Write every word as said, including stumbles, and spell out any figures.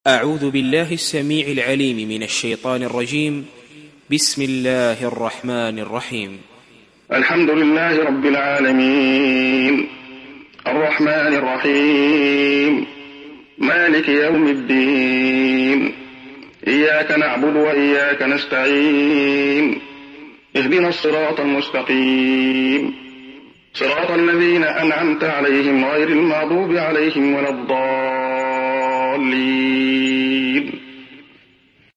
أعوذ بالله السميع العليم من الشيطان الرجيم. بسم الله الرحمن الرحيم. الحمد لله رب العالمين، الرحمن الرحيم، مالك يوم الدين، إياك نعبد وإياك نستعين، اهدنا الصراط المستقيم، صراط الذين أنعمت عليهم غير المغضوب عليهم ولا الضالين.